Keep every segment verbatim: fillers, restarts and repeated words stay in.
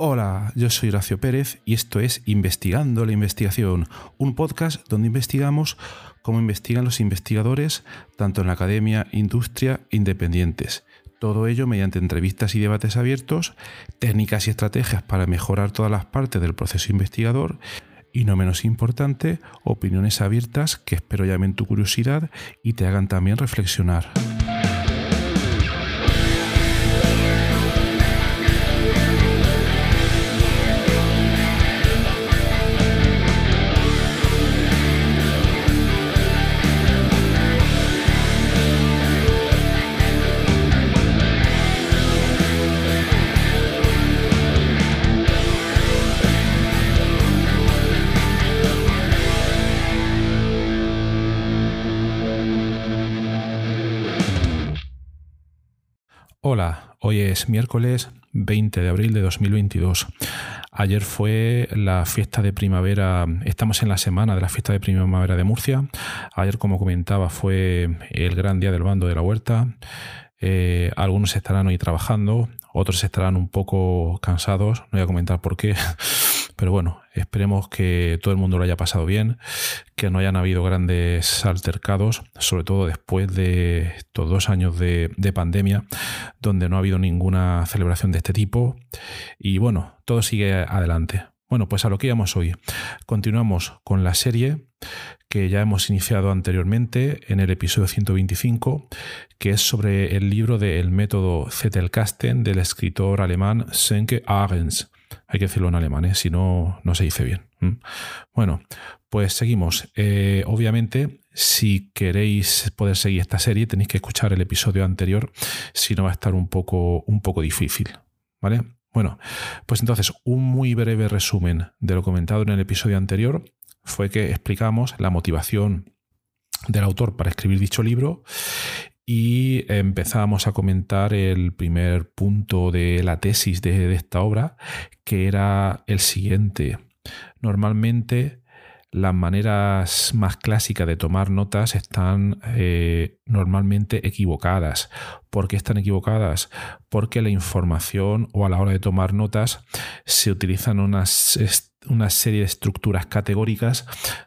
Hola, yo soy Horacio Pérez y esto es Investigando la Investigación, un podcast donde investigamos cómo investigan los investigadores, tanto en la academia, industria, independientes. Todo ello mediante entrevistas y debates abiertos, técnicas y estrategias para mejorar todas las partes del proceso investigador y, no menos importante, opiniones abiertas que espero llamen tu curiosidad y te hagan también reflexionar. Hola, hoy es miércoles veinte de abril de dos mil veintidós. Ayer fue la fiesta de primavera, estamos en la semana de la fiesta de primavera de Murcia. Ayer, como comentaba, fue el gran día del bando de la huerta. Eh, algunos estarán hoy trabajando, otros estarán un poco cansados, no voy a comentar por qué, pero bueno, esperemos que todo el mundo lo haya pasado bien, que no hayan habido grandes altercados, sobre todo después de estos dos años de, de pandemia, donde no ha habido ninguna celebración de este tipo y bueno, todo sigue adelante. Bueno, pues a lo que íbamos hoy. Continuamos con la serie que ya hemos iniciado anteriormente en el episodio ciento veinticinco, que es sobre el libro de El método Zettelkasten del escritor alemán Sönke Ahrens. Hay que decirlo en alemán, ¿eh? Si no, no se dice bien. ¿Mm? Bueno, pues seguimos. Eh, obviamente, si queréis poder seguir esta serie, tenéis que escuchar el episodio anterior, si no va a estar un poco, un poco difícil, ¿vale? Bueno, pues entonces un muy breve resumen de lo comentado en el episodio anterior fue que explicamos la motivación del autor para escribir dicho libro y empezamos a comentar el primer punto de la tesis de, de esta obra, que era el siguiente. Normalmente las maneras más clásicas de tomar notas están eh, normalmente equivocadas. ¿Por qué están equivocadas? Porque la información o a la hora de tomar notas se utilizan unas, una serie de estructuras categóricas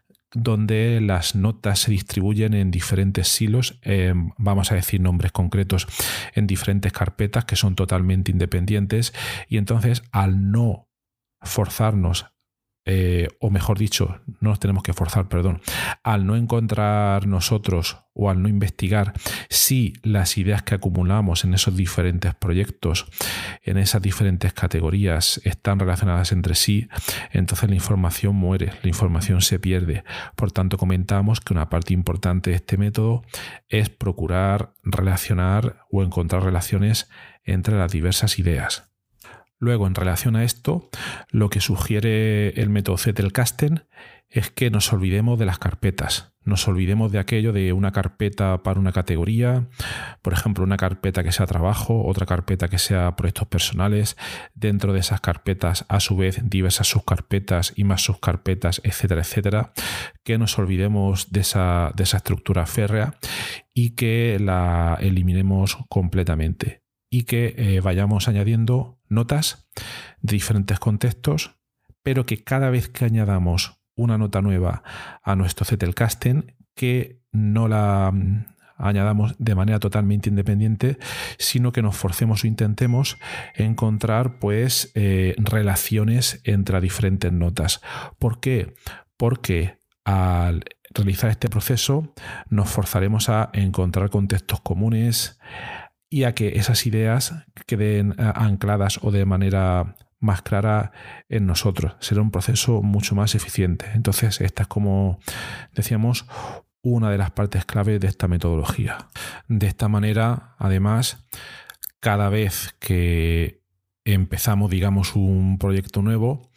donde las notas se distribuyen en diferentes silos, eh, vamos a decir nombres concretos, en diferentes carpetas que son totalmente independientes, y entonces al no forzarnos Eh, o mejor dicho, no nos tenemos que forzar, perdón, al no encontrar nosotros o al no investigar si las ideas que acumulamos en esos diferentes proyectos, en esas diferentes categorías, están relacionadas entre sí, entonces la información muere, la información se pierde. Por tanto, comentamos que una parte importante de este método es procurar relacionar o encontrar relaciones entre las diversas ideas. Luego, en relación a esto, lo que sugiere el método Zettelkasten es que nos olvidemos de las carpetas. Nos olvidemos de aquello de una carpeta para una categoría, por ejemplo, una carpeta que sea trabajo, otra carpeta que sea proyectos personales, dentro de esas carpetas, a su vez, diversas subcarpetas y más subcarpetas, etcétera, etcétera. Que nos olvidemos de esa, de esa estructura férrea y que la eliminemos completamente. Y que eh, vayamos añadiendo notas de diferentes contextos, pero que cada vez que añadamos una nota nueva a nuestro Zettelkasten, que no la um, añadamos de manera totalmente independiente, sino que nos forcemos o intentemos encontrar pues eh, relaciones entre diferentes notas. ¿Por qué? Porque al realizar este proceso nos forzaremos a encontrar contextos comunes y a que esas ideas queden ancladas o de manera más clara en nosotros. Será un proceso mucho más eficiente. Entonces, esta es, como decíamos, una de las partes clave de esta metodología. De esta manera, además, cada vez que empezamos, digamos, un proyecto nuevo,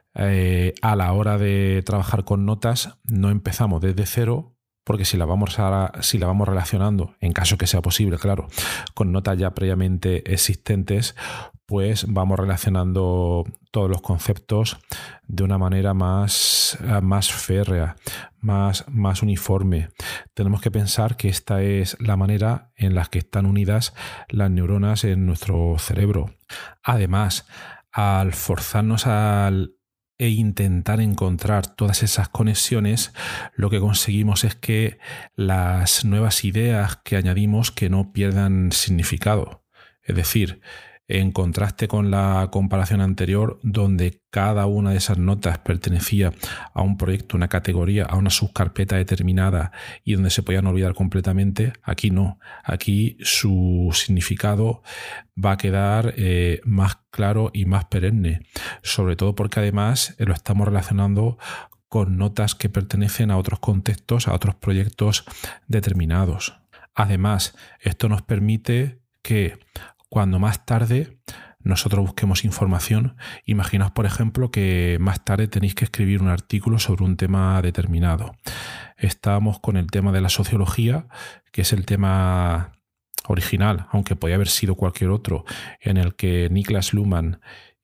eh, a la hora de trabajar con notas, no empezamos desde cero, porque si la vamos a, si la vamos relacionando, en caso que sea posible, claro, con notas ya previamente existentes, pues vamos relacionando todos los conceptos de una manera más, más férrea, más, más uniforme. Tenemos que pensar que esta es la manera en la que están unidas las neuronas en nuestro cerebro. Además, al forzarnos al e intentar encontrar todas esas conexiones, lo que conseguimos es que las nuevas ideas que añadimos que no pierdan significado. Es decir, en contraste con la comparación anterior, donde cada una de esas notas pertenecía a un proyecto, una categoría, a una subcarpeta determinada y donde se podían olvidar completamente, aquí no. Aquí su significado va a quedar eh, más claro y más perenne, sobre todo porque además eh, lo estamos relacionando con notas que pertenecen a otros contextos, a otros proyectos determinados. Además, esto nos permite que cuando más tarde nosotros busquemos información, imaginaos, por ejemplo, que más tarde tenéis que escribir un artículo sobre un tema determinado. Estábamos con el tema de la sociología, que es el tema original, aunque podía haber sido cualquier otro, en el que Niklas Luhmann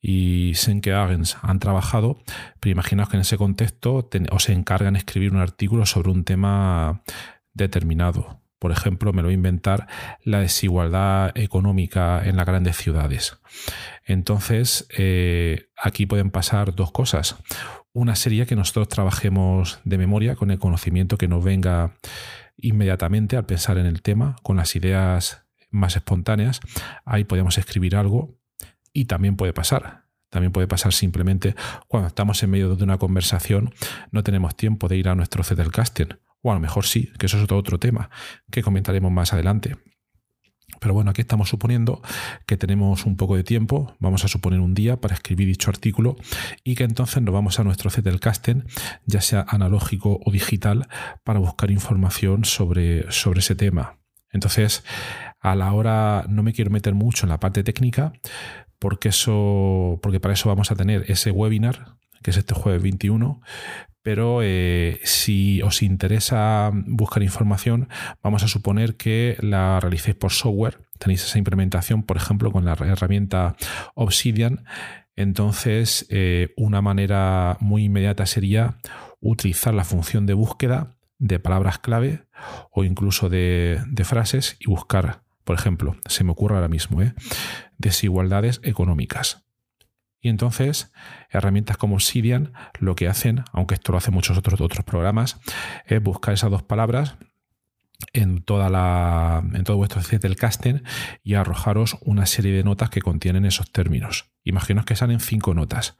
y Sönke Ahrens han trabajado, pero imaginaos que en ese contexto te, os encargan de escribir un artículo sobre un tema determinado. Por ejemplo, me lo voy a inventar, la desigualdad económica en las grandes ciudades. Entonces, eh, aquí pueden pasar dos cosas. Una sería que nosotros trabajemos de memoria con el conocimiento que nos venga inmediatamente al pensar en el tema, con las ideas más espontáneas. Ahí podemos escribir algo y también puede pasar. También puede pasar simplemente cuando estamos en medio de una conversación, no tenemos tiempo de ir a nuestro Zettelkasten. O a lo mejor sí, que eso es otro, otro tema que comentaremos más adelante. Pero bueno, aquí estamos suponiendo que tenemos un poco de tiempo, vamos a suponer un día para escribir dicho artículo y que entonces nos vamos a nuestro Zettelkasten, ya sea analógico o digital, para buscar información sobre, sobre ese tema. Entonces, a la hora, no me quiero meter mucho en la parte técnica, porque, eso, porque para eso vamos a tener ese webinar, que es este jueves veintiuno, pero eh, si os interesa buscar información, vamos a suponer que la realicéis por software, tenéis esa implementación, por ejemplo, con la herramienta Obsidian. Entonces, eh, una manera muy inmediata sería utilizar la función de búsqueda de palabras clave o incluso de, de frases y buscar, por ejemplo, se me ocurre ahora mismo, ¿eh? desigualdades económicas. Y entonces, herramientas como Obsidian lo que hacen, aunque esto lo hacen muchos otros, otros programas, es buscar esas dos palabras en, toda la, en todo vuestro Zettelkasten y arrojaros una serie de notas que contienen esos términos. Imaginaos que salen cinco notas.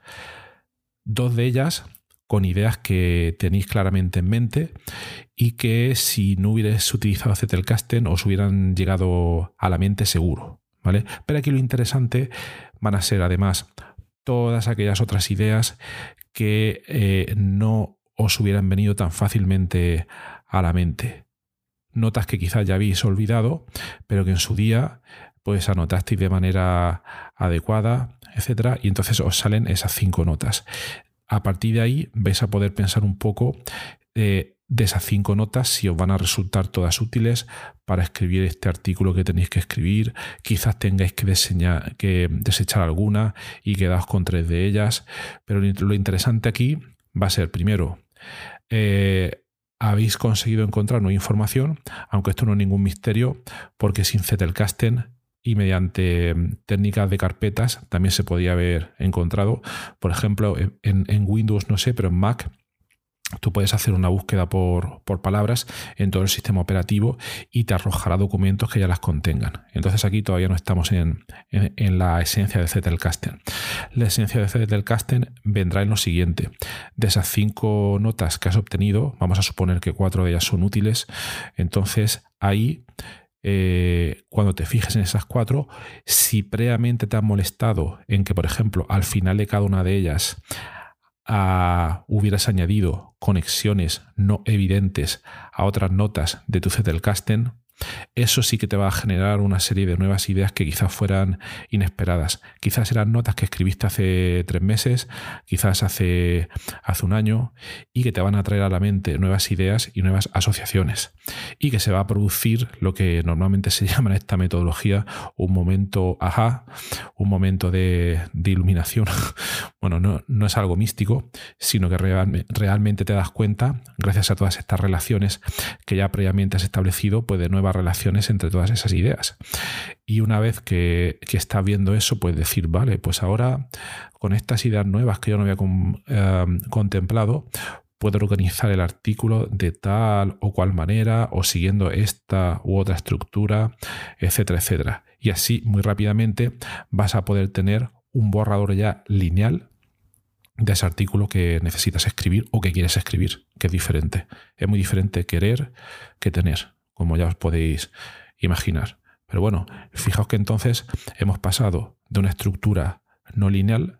Dos de ellas con ideas que tenéis claramente en mente y que si no hubierais utilizado Zettelkasten os hubieran llegado a la mente seguro, ¿vale? Pero aquí lo interesante van a ser además todas aquellas otras ideas que eh, no os hubieran venido tan fácilmente a la mente. Notas que quizás ya habéis olvidado, pero que en su día pues anotasteis de manera adecuada, etcétera, y entonces os salen esas cinco notas. A partir de ahí vais a poder pensar un poco eh, de esas cinco notas si os van a resultar todas útiles para escribir este artículo que tenéis que escribir. Quizás tengáis que, diseñar, que desechar alguna y quedaos con tres de ellas. Pero lo interesante aquí va a ser, primero, eh, habéis conseguido encontrar nueva información, aunque esto no es ningún misterio, porque sin Zettelkasten y mediante técnicas de carpetas también se podía haber encontrado. Por ejemplo, en, en Windows no sé, pero en Mac tú puedes hacer una búsqueda por, por palabras en todo el sistema operativo y te arrojará documentos que ya las contengan. Entonces aquí todavía no estamos en, en, en la esencia de Zettelkasten. La esencia de Zettelkasten vendrá en lo siguiente. De esas cinco notas que has obtenido, vamos a suponer que cuatro de ellas son útiles, entonces ahí Eh, cuando te fijes en esas cuatro, si previamente te han molestado en que, por ejemplo, al final de cada una de ellas uh, hubieras añadido conexiones no evidentes a otras notas de tu Zettelkasten, eso sí que te va a generar una serie de nuevas ideas que quizás fueran inesperadas. Quizás eran notas que escribiste hace tres meses, quizás hace, hace un año, y que te van a traer a la mente nuevas ideas y nuevas asociaciones. Y que se va a producir lo que normalmente se llama en esta metodología un momento ajá, un momento de, de iluminación. Bueno, no, no es algo místico, sino que real, realmente te das cuenta, gracias a todas estas relaciones que ya previamente has establecido, pues de nuevas nuevas relaciones entre todas esas ideas. Y una vez que, que estás viendo eso, puedes decir, vale, pues ahora con estas ideas nuevas que yo no había con, eh, contemplado, puedo organizar el artículo de tal o cual manera o siguiendo esta u otra estructura, etcétera, etcétera. Y así muy rápidamente vas a poder tener un borrador ya lineal de ese artículo que necesitas escribir o que quieres escribir, que es diferente. Es muy diferente querer que tener, como ya os podéis imaginar. Pero bueno, fijaos que entonces hemos pasado de una estructura no lineal,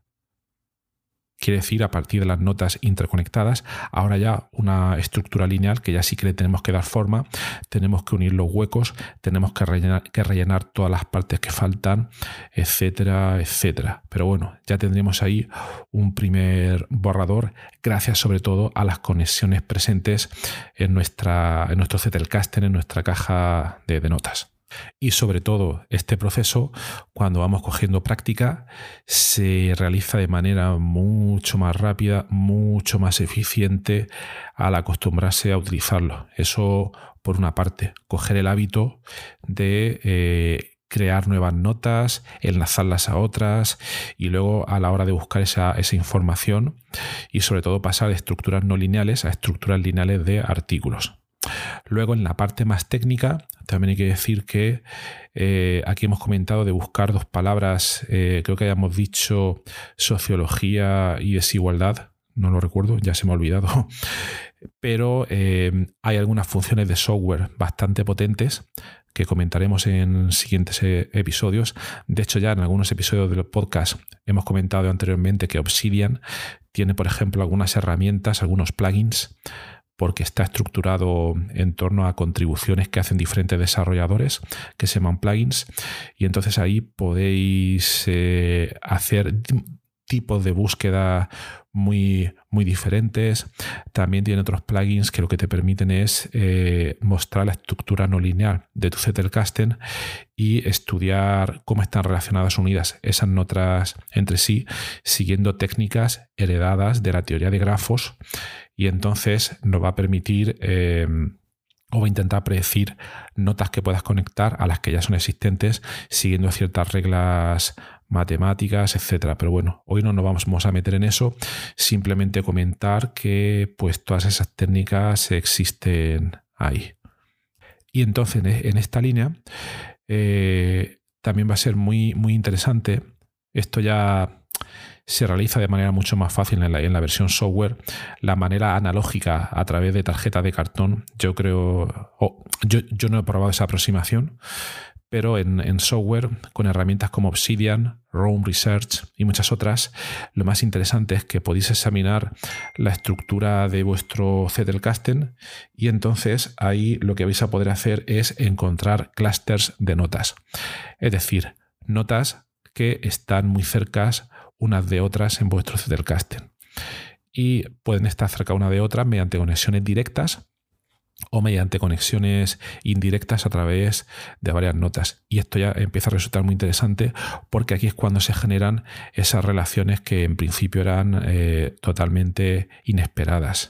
quiere decir a partir de las notas interconectadas, ahora ya una estructura lineal que ya sí que le tenemos que dar forma, tenemos que unir los huecos, tenemos que rellenar, que rellenar todas las partes que faltan, etcétera, etcétera. Pero bueno, ya tendremos ahí un primer borrador, gracias sobre todo a las conexiones presentes en, nuestra, en nuestro Zettelkasten, en nuestra caja de, de notas. Y sobre todo este proceso, cuando vamos cogiendo práctica, se realiza de manera mucho más rápida, mucho más eficiente al acostumbrarse a utilizarlo. Eso por una parte, coger el hábito de eh, crear nuevas notas, enlazarlas a otras y luego a la hora de buscar esa, esa información y sobre todo pasar de estructuras no lineales a estructuras lineales de artículos. Luego, en la parte más técnica, también hay que decir que eh, aquí hemos comentado de buscar dos palabras, eh, creo que hayamos dicho sociología y desigualdad, no lo recuerdo, ya se me ha olvidado, pero eh, hay algunas funciones de software bastante potentes que comentaremos en siguientes episodios. De hecho, ya en algunos episodios del podcast hemos comentado anteriormente que Obsidian tiene, por ejemplo, algunas herramientas, algunos plugins, porque está estructurado en torno a contribuciones que hacen diferentes desarrolladores, que se llaman plugins, y entonces ahí podéis eh, hacer tipos de búsqueda muy, muy diferentes. También tiene otros plugins que lo que te permiten es eh, mostrar la estructura no lineal de tu Zettelkasten y estudiar cómo están relacionadas unidas esas notas entre sí, siguiendo técnicas heredadas de la teoría de grafos, y entonces nos va a permitir eh, o va a intentar predecir notas que puedas conectar a las que ya son existentes siguiendo ciertas reglas matemáticas, etcétera. Pero bueno, hoy no nos vamos a meter en eso, simplemente comentar que pues todas esas técnicas existen ahí. Y entonces en esta línea eh, también va a ser muy, muy interesante, esto ya se realiza de manera mucho más fácil en la, en la versión software, la manera analógica a través de tarjetas de cartón. Yo creo, oh, yo, yo no he probado esa aproximación, pero en, en software, con herramientas como Obsidian, Roam Research y muchas otras, lo más interesante es que podéis examinar la estructura de vuestro Zettelkasten y entonces ahí lo que vais a poder hacer es encontrar clusters de notas. Es decir, notas que están muy cercas unas de otras en vuestro Zettelkasten. Y pueden estar cerca una de otras mediante conexiones directas o mediante conexiones indirectas a través de varias notas. Y esto ya empieza a resultar muy interesante porque aquí es cuando se generan esas relaciones que en principio eran eh, totalmente inesperadas.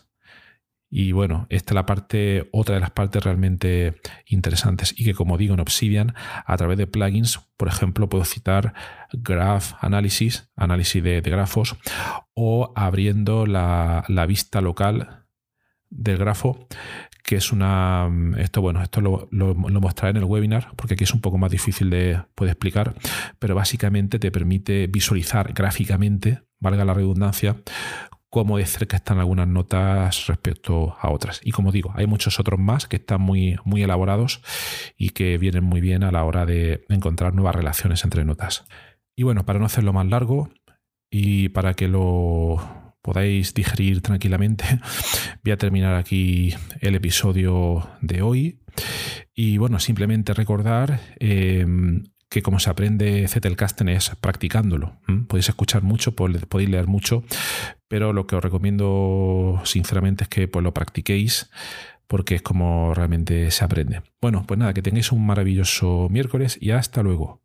Y bueno, esta es la parte, otra de las partes realmente interesantes y que, como digo, en Obsidian, a través de plugins, por ejemplo, puedo citar Graph Analysis, análisis de, de grafos, o abriendo la, la vista local del grafo, que es una... Esto, bueno, esto lo, lo, lo mostraré en el webinar, porque aquí es un poco más difícil de poder explicar, pero básicamente te permite visualizar gráficamente, valga la redundancia, cómo de cerca están algunas notas respecto a otras. Y como digo, hay muchos otros más que están muy, muy elaborados y que vienen muy bien a la hora de encontrar nuevas relaciones entre notas. Y bueno, para no hacerlo más largo y para que lo podáis digerir tranquilamente, voy a terminar aquí el episodio de hoy. Y bueno, simplemente recordar eh, que como se aprende Zettelkasten es practicándolo. ¿Mm? Podéis escuchar mucho, podéis leer mucho, pero lo que os recomiendo sinceramente es que pues, lo practiquéis, porque es como realmente se aprende. Bueno, pues nada, que tengáis un maravilloso miércoles y hasta luego.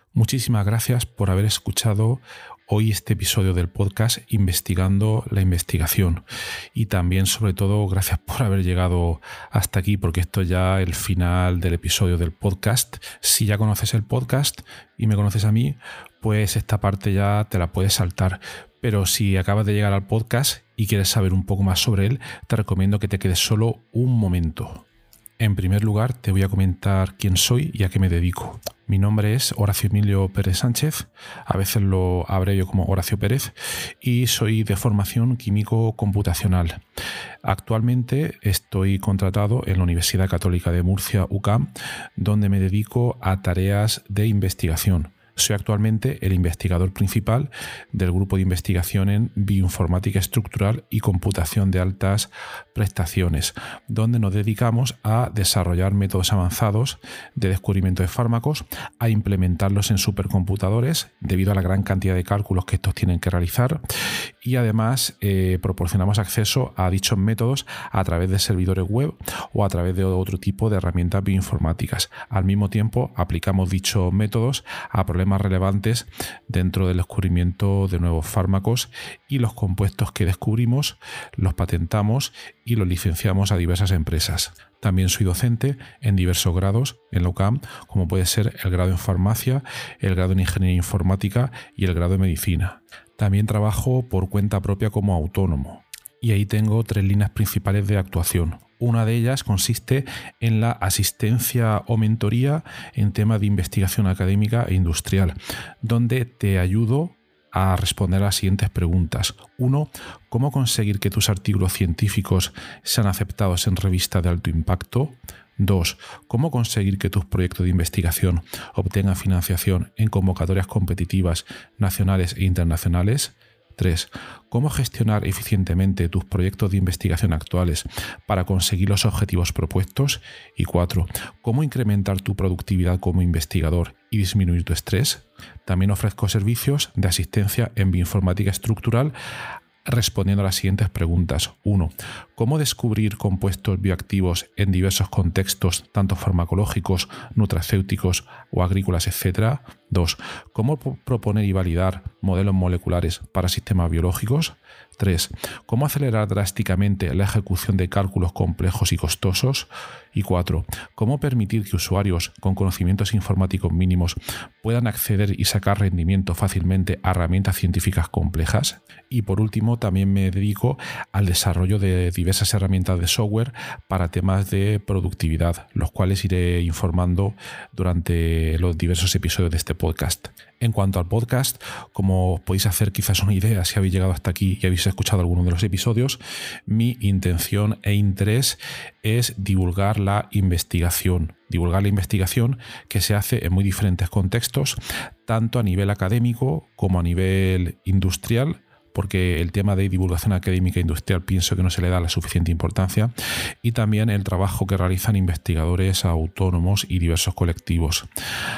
Muchísimas gracias por haber escuchado hoy este episodio del podcast Investigando la Investigación, y también sobre todo gracias por haber llegado hasta aquí, porque esto es ya el final del episodio del podcast. Si ya conoces el podcast y me conoces a mí, pues esta parte ya te la puedes saltar, pero si acabas de llegar al podcast y quieres saber un poco más sobre él, te recomiendo que te quedes solo un momento. En primer lugar, te voy a comentar quién soy y a qué me dedico. Mi nombre es Horacio Emilio Pérez Sánchez, a veces lo abrevio como Horacio Pérez, y soy de formación químico computacional. Actualmente estoy contratado en la Universidad Católica de Murcia, U C A M, donde me dedico a tareas de investigación. Soy actualmente el investigador principal del grupo de investigación en bioinformática estructural y computación de altas prestaciones, donde nos dedicamos a desarrollar métodos avanzados de descubrimiento de fármacos, a implementarlos en supercomputadores debido a la gran cantidad de cálculos que estos tienen que realizar, y además eh, proporcionamos acceso a dichos métodos a través de servidores web o a través de otro tipo de herramientas bioinformáticas. Al mismo tiempo, aplicamos dichos métodos a problemas más relevantes dentro del descubrimiento de nuevos fármacos, y los compuestos que descubrimos los patentamos y los licenciamos a diversas empresas. También soy docente en diversos grados en la U C A M, como puede ser el grado en farmacia, el grado en ingeniería informática y el grado en medicina. También trabajo por cuenta propia como autónomo, y ahí tengo tres líneas principales de actuación. Una de ellas consiste en la asistencia o mentoría en temas de investigación académica e industrial, donde te ayudo a responder a las siguientes preguntas. uno. ¿Cómo conseguir que tus artículos científicos sean aceptados en revistas de alto impacto? dos. ¿Cómo conseguir que tus proyectos de investigación obtengan financiación en convocatorias competitivas nacionales e internacionales? tres. ¿Cómo gestionar eficientemente tus proyectos de investigación actuales para conseguir los objetivos propuestos? Y cuatro. ¿Cómo incrementar tu productividad como investigador y disminuir tu estrés? También ofrezco servicios de asistencia en bioinformática estructural respondiendo a las siguientes preguntas. uno. ¿Cómo descubrir compuestos bioactivos en diversos contextos, tanto farmacológicos, nutracéuticos o agrícolas, etcétera? dos. ¿Cómo proponer y validar modelos moleculares para sistemas biológicos? tres. ¿Cómo acelerar drásticamente la ejecución de cálculos complejos y costosos? Y cuatro. ¿Cómo permitir que usuarios con conocimientos informáticos mínimos puedan acceder y sacar rendimiento fácilmente a herramientas científicas complejas? Y por último, también me dedico al desarrollo de diversas herramientas de software para temas de productividad, los cuales iré informando durante los diversos episodios de este podcast. En cuanto al podcast, como os podéis hacer quizás una idea si habéis llegado hasta aquí y habéis escuchado alguno de los episodios, mi intención e interés es divulgar la investigación. Divulgar la investigación que se hace en muy diferentes contextos, tanto a nivel académico como a nivel industrial, porque el tema de divulgación académica e industrial pienso que no se le da la suficiente importancia, y también el trabajo que realizan investigadores autónomos y diversos colectivos.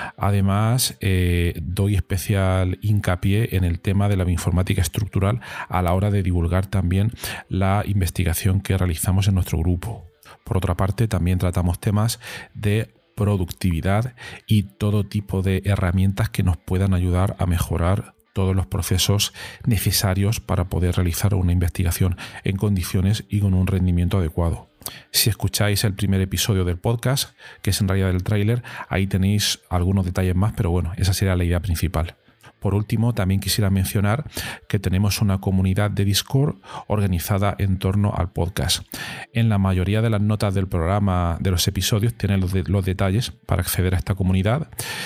Además, eh, doy especial hincapié en el tema de la bioinformática estructural a la hora de divulgar también la investigación que realizamos en nuestro grupo. Por otra parte, también tratamos temas de productividad y todo tipo de herramientas que nos puedan ayudar a mejorar todos los procesos necesarios para poder realizar una investigación en condiciones y con un rendimiento adecuado. Si escucháis el primer episodio del podcast, que es en realidad el tráiler, ahí tenéis algunos detalles más, pero bueno, esa sería la idea principal. Por último, también quisiera mencionar que tenemos una comunidad de Discord organizada en torno al podcast. En la mayoría de las notas del programa, de los episodios, tienen los, de, los detalles para acceder a esta comunidad.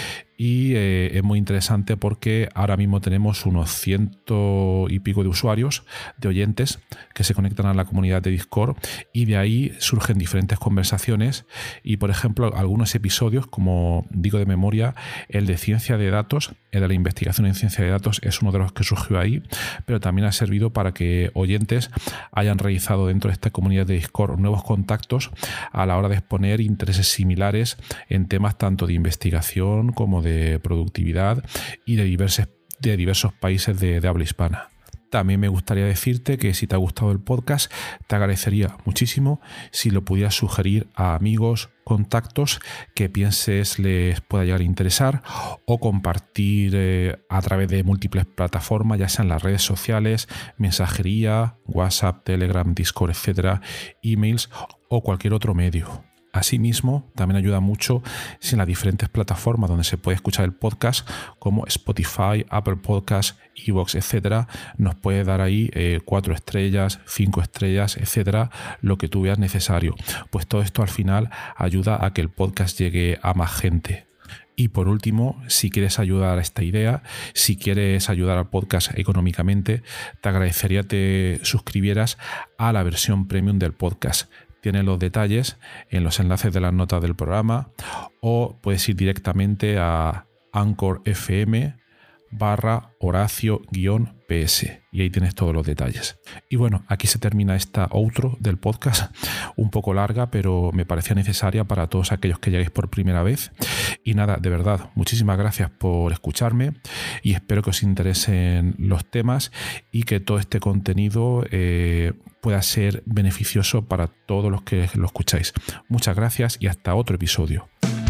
Y eh, es muy interesante porque ahora mismo tenemos unos ciento y pico de usuarios, de oyentes, que se conectan a la comunidad de Discord, y de ahí surgen diferentes conversaciones. Y por ejemplo, algunos episodios, como digo de memoria, el de ciencia de datos, el de la investigación en ciencia de datos, es uno de los que surgió ahí, pero también ha servido para que oyentes hayan realizado dentro de esta comunidad de Discord nuevos contactos a la hora de exponer intereses similares en temas tanto de investigación como de de productividad y de diversos, de diversos países de, de habla hispana. También me gustaría decirte que si te ha gustado el podcast, te agradecería muchísimo si lo pudieras sugerir a amigos, contactos que pienses les pueda llegar a interesar, o compartir eh, a través de múltiples plataformas, ya sean las redes sociales, mensajería, WhatsApp, Telegram, Discord, etcétera, emails o cualquier otro medio. Asimismo, también ayuda mucho si en las diferentes plataformas donde se puede escuchar el podcast, como Spotify, Apple Podcasts, iVoox, etcétera, nos puede dar ahí eh, cuatro estrellas, cinco estrellas, etcétera, lo que tú veas necesario. Pues todo esto al final ayuda a que el podcast llegue a más gente. Y por último, si quieres ayudar a esta idea, si quieres ayudar al podcast económicamente, te agradecería que te suscribieras a la versión premium del podcast. Tienes los detalles en los enlaces de las notas del programa, o puedes ir directamente a Anchor F M barra Horacio guión P S y ahí tienes todos los detalles. Y bueno, aquí se termina esta outro del podcast, un poco larga, pero me parecía necesaria para todos aquellos que lleguéis por primera vez. Y nada, de verdad, muchísimas gracias por escucharme y espero que os interesen los temas y que todo este contenido eh, pueda ser beneficioso para todos los que lo escucháis. Muchas gracias y hasta otro episodio.